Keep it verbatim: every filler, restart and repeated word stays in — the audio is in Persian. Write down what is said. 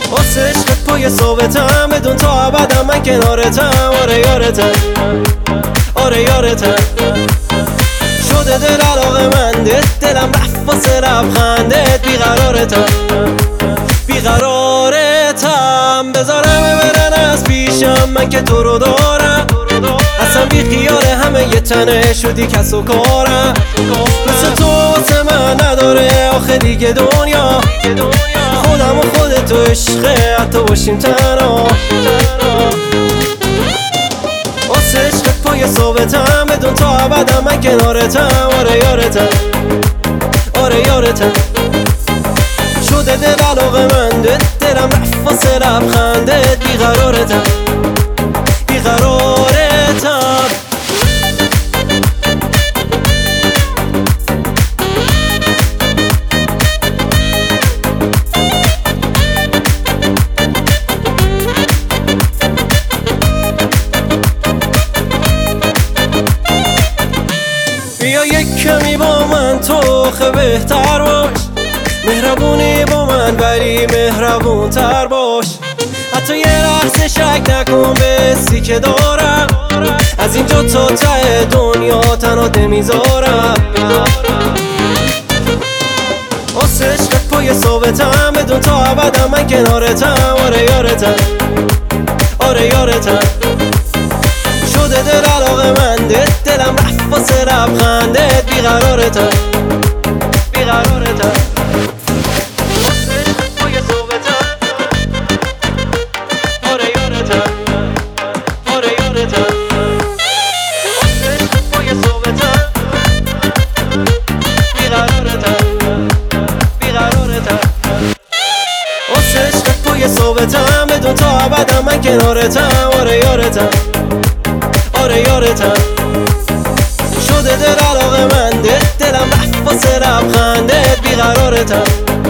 واسه عشقت پای ثابتم، بدون تا ابدم من کنارتم. آره یارتم، آره یارتم. شده دل علاقه مندت، دلم رفت واسه لبخندت. بیقرارتم، بیقرارتم. بذارم برن از پیشم، من که تو رو دارم. اصلا بی خیال همه یه تنه شدی کس و کارم. مثل تو واسه من نداره آخه دیگه دنیا. خودم و خودت تو عشقه، حتی باشیم تنها. واسه عشقت پای ثابتم، بدون تا ابدم من کنارتم. آره یارتم، آره یارتم. شده دل علاقه مندت، دلم رفت واسه لبخندت. بیقرارتم، بیقرارتم. بیا یک کمی با من تو خه بهتر باش. مهربونی با من ولی مهربون تر باش. حتی یه لحظه شک نکن به حسی که دارم. از اینجا تا ته دنیا تنها نمیذارم. واسه عشقت پای ثابتم، بدون تا ابدم من کنارتم. آره یارتم، آره یارتم. شده دل علاقه مندت، دلم رفت واسه لبخندت. بیقرارتم، بیقرارتم. واسه عشقت پای ثابتم. آره یارتم، آره یارتم. واسه عشقت پای ثابتم. بیقرارتم، بیقرارتم. واسه عشقت پای ثابتم، بدون تا ابدم من کنارتم. آره یارتم، آره یارتم. شده دل علاقه مندت، دلم رفت واسه لبخندت. بیقرارتم.